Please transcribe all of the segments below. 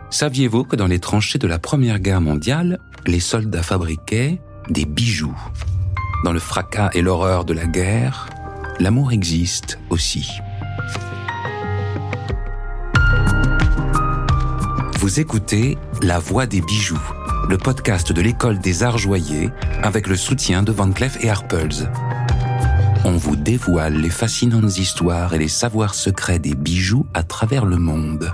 Saviez-vous que dans les tranchées de la Première Guerre mondiale, les soldats fabriquaient des bijoux ? Dans le fracas et l'horreur de la guerre, l'amour existe aussi. Vous écoutez La Voix des bijoux, le podcast de l'École des Arts Joyers avec le soutien de Van Cleef & Arpels. On vous dévoile les fascinantes histoires et les savoirs secrets des bijoux à travers le monde.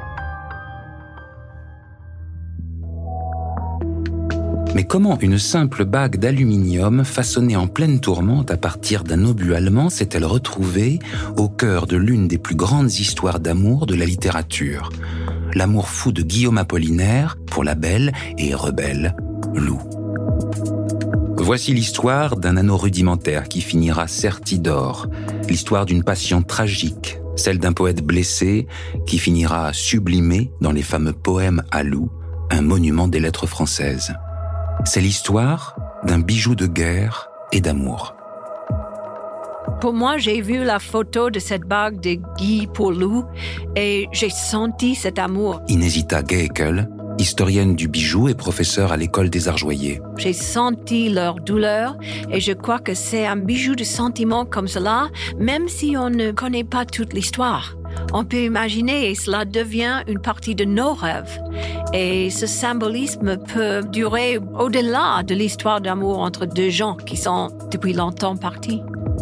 Mais comment une simple bague d'aluminium façonnée en pleine tourmente à partir d'un obus allemand s'est-elle retrouvée au cœur de l'une des plus grandes histoires d'amour de la littérature ? L'amour fou de Guillaume Apollinaire pour la belle et rebelle Lou. Voici l'histoire d'un anneau rudimentaire qui finira serti d'or, l'histoire d'une passion tragique, celle d'un poète blessé qui finira sublimé dans les fameux poèmes à Lou, un monument des lettres françaises. C'est l'histoire d'un bijou de guerre et d'amour. Pour moi, j'ai vu la photo de cette bague de Guy pour Lou et j'ai senti cet amour. Inesita Gaekel, historienne du bijou et professeure à l'École des Arts Joyers. J'ai senti leur douleur et je crois que c'est un bijou de sentiment comme cela, même si on ne connaît pas toute l'histoire. On peut imaginer et cela devient une partie de nos rêves. Et ce symbolisme peut durer au-delà de l'histoire d'amour entre deux gens qui sont depuis longtemps partis.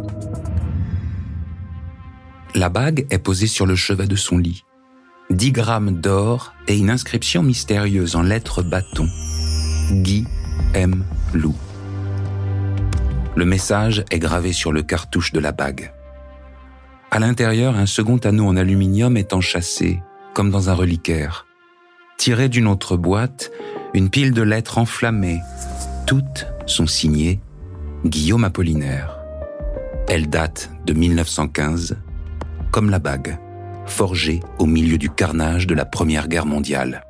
La bague est posée sur le chevet de son lit. 10 grammes d'or et une inscription mystérieuse en lettres bâton. Guy aime Lou. Le message est gravé sur le cartouche de la bague. À l'intérieur, un second anneau en aluminium est enchâssé, comme dans un reliquaire. Tiré d'une autre boîte, une pile de lettres enflammées. Toutes sont signées Guillaume Apollinaire. Elles datent de 1915, comme la bague, forgée au milieu du carnage de la Première Guerre mondiale.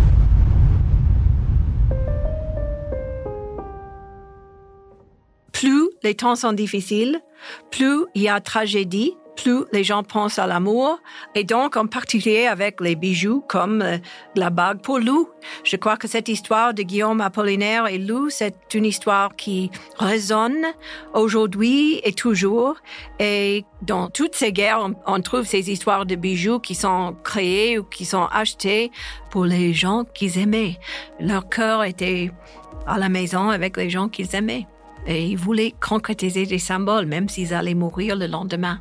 Plus les temps sont difficiles, plus il y a tragédie, plus les gens pensent à l'amour, et donc en particulier avec les bijoux comme la bague pour Lou. Je crois que cette histoire de Guillaume Apollinaire et Lou, c'est une histoire qui résonne aujourd'hui et toujours. Et dans toutes ces guerres, on trouve ces histoires de bijoux qui sont créées ou qui sont achetées pour les gens qu'ils aimaient. Leur cœur était à la maison avec les gens qu'ils aimaient. Et ils voulaient concrétiser des symboles, même s'ils allaient mourir le lendemain.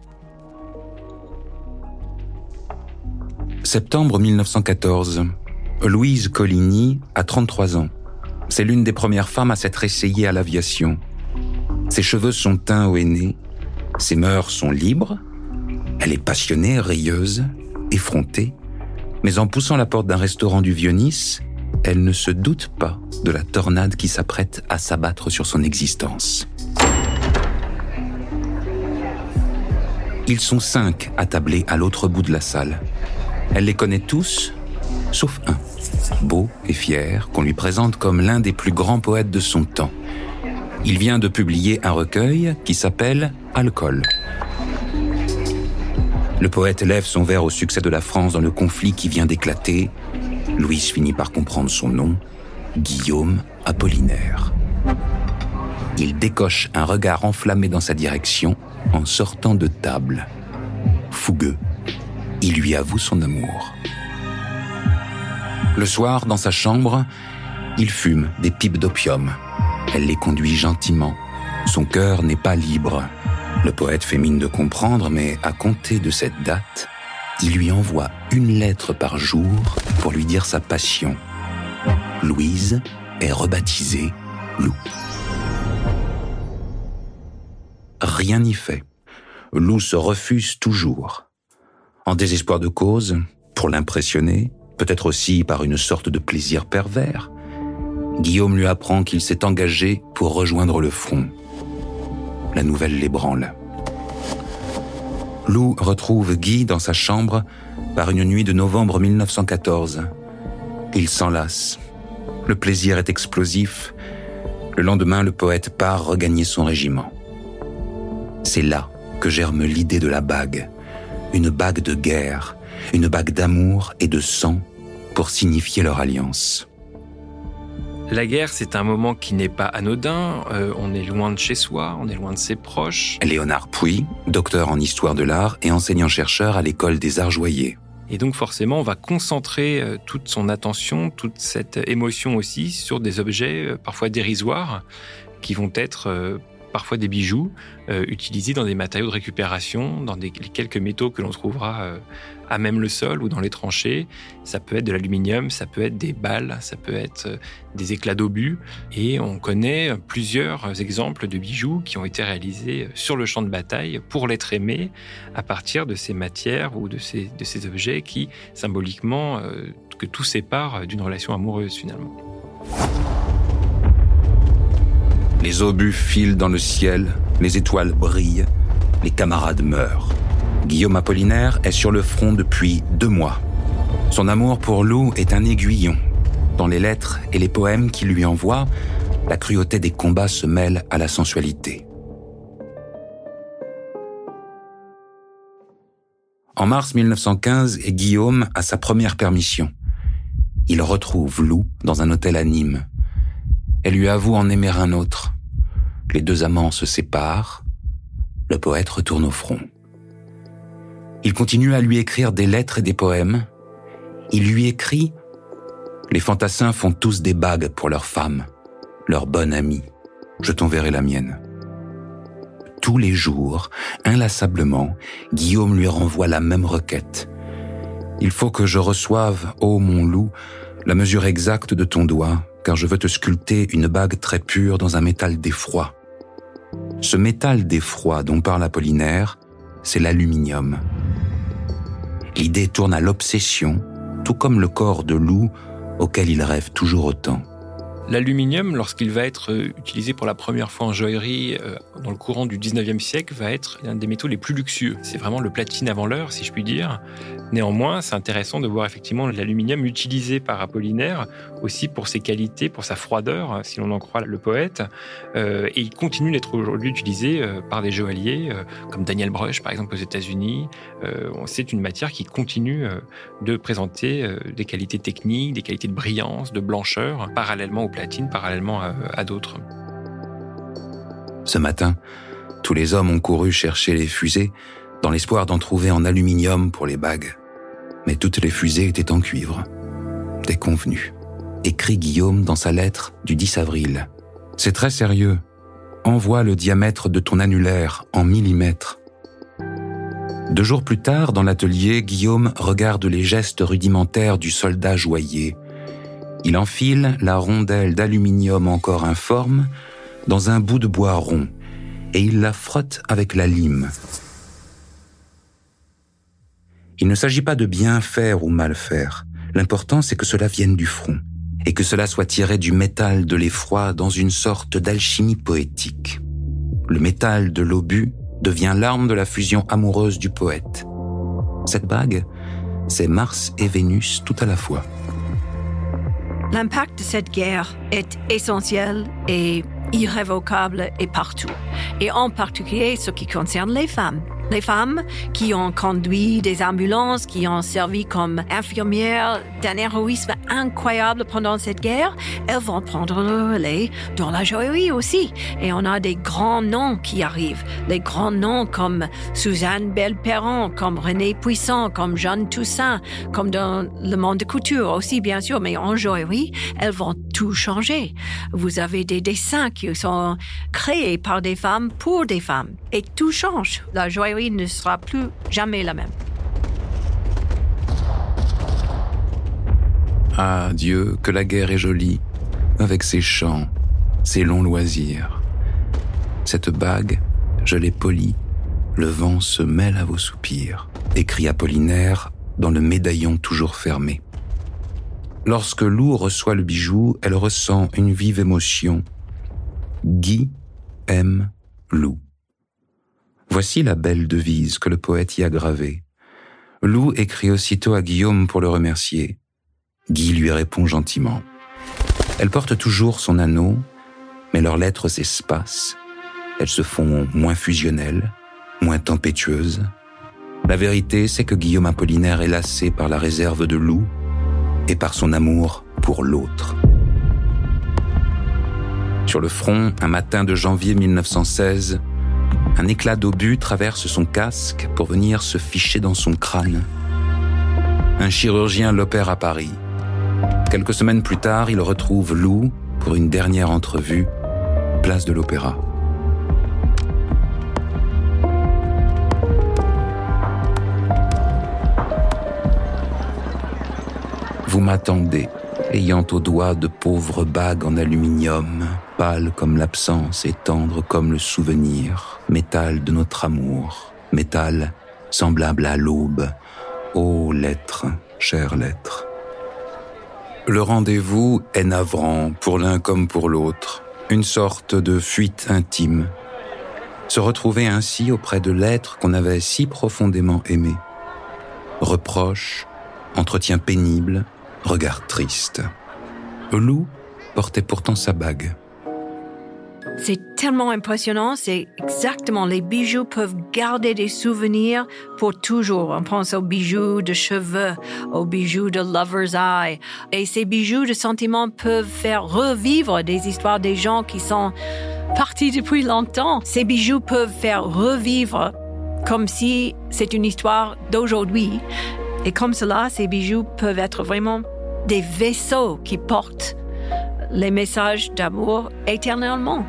Septembre 1914. Louise Coligny a 33 ans. C'est l'une des premières femmes à s'être essayée à l'aviation. Ses cheveux sont teints au henné. Ses mœurs sont libres. Elle est passionnée, rieuse, effrontée. Mais en poussant la porte d'un restaurant du Vieux-Nice, elle ne se doute pas de la tornade qui s'apprête à s'abattre sur son existence. Ils sont 5 attablés à l'autre bout de la salle. Elle les connaît tous, sauf un, beau et fier, qu'on lui présente comme l'un des plus grands poètes de son temps. Il vient de publier un recueil qui s'appelle « Alcool ». Le poète lève son verre au succès de la France dans le conflit qui vient d'éclater. Louise finit par comprendre son nom, Guillaume Apollinaire. Il décoche un regard enflammé dans sa direction en sortant de table. Fougueux, il lui avoue son amour. Le soir, dans sa chambre, il fume des pipes d'opium. Elle les conduit gentiment. Son cœur n'est pas libre. Le poète fait mine de comprendre, mais à compter de cette date, il lui envoie une lettre par jour pour lui dire sa passion. Louise est rebaptisée Lou. Rien n'y fait. Lou se refuse toujours. En désespoir de cause, pour l'impressionner, peut-être aussi par une sorte de plaisir pervers, Guillaume lui apprend qu'il s'est engagé pour rejoindre le front. La nouvelle l'ébranle. Lou retrouve Guy dans sa chambre par une nuit de novembre 1914. Ils s'enlacent. Le plaisir est explosif. Le lendemain, le poète part regagner son régiment. C'est là que germe l'idée de la bague. Une bague de guerre, une bague d'amour et de sang pour signifier leur alliance. La guerre, c'est un moment qui n'est pas anodin. On est loin de chez soi, on est loin de ses proches. Léonard Pouy, docteur en histoire de l'art et enseignant-chercheur à l'école des Arts Joyers. Et donc forcément, on va concentrer toute son attention, toute cette émotion aussi sur des objets parfois dérisoires qui vont être parfois des bijoux utilisés dans des matériaux de récupération, dans les quelques métaux que l'on trouvera à même le sol ou dans les tranchées. Ça peut être de l'aluminium, ça peut être des balles, ça peut être des éclats d'obus. Et on connaît plusieurs exemples de bijoux qui ont été réalisés sur le champ de bataille pour l'être aimé à partir de ces matières ou de ces objets qui, symboliquement, que tout sépare d'une relation amoureuse finalement. Les obus filent dans le ciel, les étoiles brillent, les camarades meurent. Guillaume Apollinaire est sur le front depuis 2 mois. Son amour pour Lou est un aiguillon. Dans les lettres et les poèmes qu'il lui envoie, la cruauté des combats se mêle à la sensualité. En mars 1915, Guillaume a sa première permission. Il retrouve Lou dans un hôtel à Nîmes. Elle lui avoue en aimer un autre. Les 2 amants se séparent. Le poète retourne au front. Il continue à lui écrire des lettres et des poèmes. Il lui écrit « Les fantassins font tous des bagues pour leurs femmes, leur bonne amie. Je t'enverrai la mienne. » Tous les jours, inlassablement, Guillaume lui renvoie la même requête. « Il faut que je reçoive, ô mon loup, la mesure exacte de ton doigt, car je veux te sculpter une bague très pure dans un métal d'effroi. » Ce métal d'effroi dont parle Apollinaire, c'est l'aluminium. L'idée tourne à l'obsession, tout comme le corps de Lou, auquel il rêve toujours autant. L'aluminium, lorsqu'il va être utilisé pour la première fois en joaillerie dans le courant du 19e siècle, va être l'un des métaux les plus luxueux. C'est vraiment le platine avant l'heure, si je puis dire. Néanmoins, c'est intéressant de voir effectivement l'aluminium utilisé par Apollinaire, aussi pour ses qualités, pour sa froideur, si l'on en croit le poète. Et il continue d'être aujourd'hui utilisé par des joailliers, comme Daniel Brush, par exemple, aux États-Unis. C'est une matière qui continue de présenter des qualités techniques, des qualités de brillance, de blancheur, parallèlement au platine, parallèlement à d'autres. Ce matin, tous les hommes ont couru chercher les fusées dans l'espoir d'en trouver en aluminium pour les bagues. Mais toutes les fusées étaient en cuivre. Déconvenu, écrit Guillaume dans sa lettre du 10 avril. C'est très sérieux. Envoie le diamètre de ton annulaire en millimètres. 2 jours plus tard, dans l'atelier, Guillaume regarde les gestes rudimentaires du soldat joaillier. Il enfile la rondelle d'aluminium encore informe dans un bout de bois rond et il la frotte avec la lime. Il ne s'agit pas de bien faire ou mal faire. L'important, c'est que cela vienne du front et que cela soit tiré du métal de l'effroi dans une sorte d'alchimie poétique. Le métal de l'obus devient l'arme de la fusion amoureuse du poète. Cette bague, c'est Mars et Vénus tout à la fois. L'impact de cette guerre est essentiel et irrévocable et partout. Et en particulier ce qui concerne les femmes. Les femmes qui ont conduit des ambulances, qui ont servi comme infirmières d'un héroïsme incroyable pendant cette guerre, elles vont prendre le relais dans la joaillerie aussi. Et on a des grands noms qui arrivent. Des grands noms comme Suzanne Belperron, comme René Puissant, comme Jeanne Toussaint, comme dans le monde de couture aussi, bien sûr. Mais en joaillerie, elles vont tout changer. Vous avez des dessins qui sont créés par des femmes pour des femmes. Et tout change. La joaillerie ne sera plus jamais la même. Ah Dieu, que la guerre est jolie, avec ses chants, ses longs loisirs. Cette bague, je l'ai polie, le vent se mêle à vos soupirs, écrit Apollinaire dans le médaillon toujours fermé. Lorsque Lou reçoit le bijou, elle ressent une vive émotion. Guy aime Lou. Voici la belle devise que le poète y a gravée. Lou écrit aussitôt à Guillaume pour le remercier. Guy lui répond gentiment. Elle porte toujours son anneau, mais leurs lettres s'espacent. Elles se font moins fusionnelles, moins tempétueuses. La vérité, c'est que Guillaume Apollinaire est lassé par la réserve de Lou et par son amour pour l'autre. Sur le front, un matin de janvier 1916, un éclat d'obus traverse son casque pour venir se ficher dans son crâne. Un chirurgien l'opère à Paris. Quelques semaines plus tard, il retrouve Lou pour une dernière entrevue, place de l'Opéra. Vous m'attendez, ayant au doigt de pauvres bagues en aluminium, pâles comme l'absence et tendres comme le souvenir, métal de notre amour, métal semblable à l'aube. Ô lettre, chère lettre. Le rendez-vous est navrant pour l'un comme pour l'autre, une sorte de fuite intime. Se retrouver ainsi auprès de l'être qu'on avait si profondément aimé. Reproches, entretien pénible, regard triste. Lou portait pourtant sa bague. C'est tellement impressionnant, c'est exactement, les bijoux peuvent garder des souvenirs pour toujours. On pense aux bijoux de cheveux, aux bijoux de lover's eye. Et ces bijoux de sentiments peuvent faire revivre des histoires des gens qui sont partis depuis longtemps. Ces bijoux peuvent faire revivre comme si c'est une histoire d'aujourd'hui. Et comme cela, ces bijoux peuvent être vraiment des vaisseaux qui portent les messages d'amour éternellement.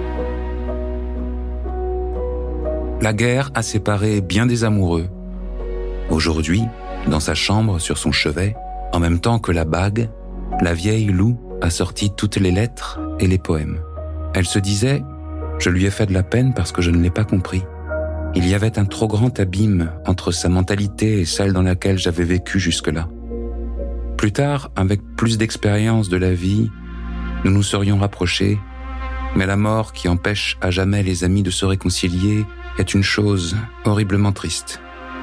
La guerre a séparé bien des amoureux. Aujourd'hui, dans sa chambre, sur son chevet, en même temps que la bague, la vieille Lou a sorti toutes les lettres et les poèmes. Elle se disait « Je lui ai fait de la peine parce que je ne l'ai pas compris ». Il y avait un trop grand abîme entre sa mentalité et celle dans laquelle j'avais vécu jusque-là. Plus tard, avec plus d'expérience de la vie, nous nous serions rapprochés, mais la mort qui empêche à jamais les amis de se réconcilier est une chose horriblement triste.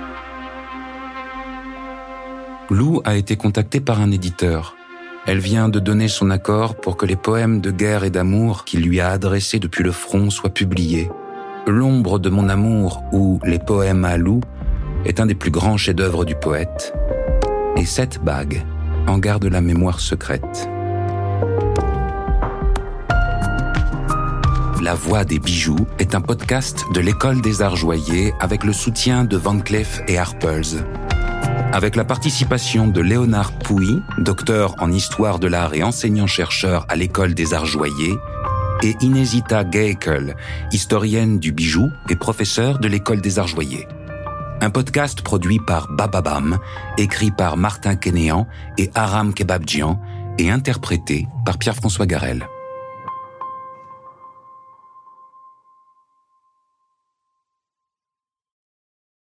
Lou a été contactée par un éditeur. Elle vient de donner son accord pour que les poèmes de guerre et d'amour qu'il lui a adressés depuis le front soient publiés. L'ombre de mon amour ou les poèmes à Lou est un des plus grands chefs-d'œuvre du poète. Et cette bague en garde la mémoire secrète. La Voix des bijoux est un podcast de l'École des Arts Joyers avec le soutien de Van Cleef & Arpels. Avec la participation de Léonard Pouy, docteur en histoire de l'art et enseignant-chercheur à l'École des Arts Joyers, et Inesita Gaekel, historienne du bijou et professeure de l'École des Arts Joyers. Un podcast produit par Bababam, écrit par Martin Kénéan et Aram Kebabdjian et interprété par Pierre-François Garel.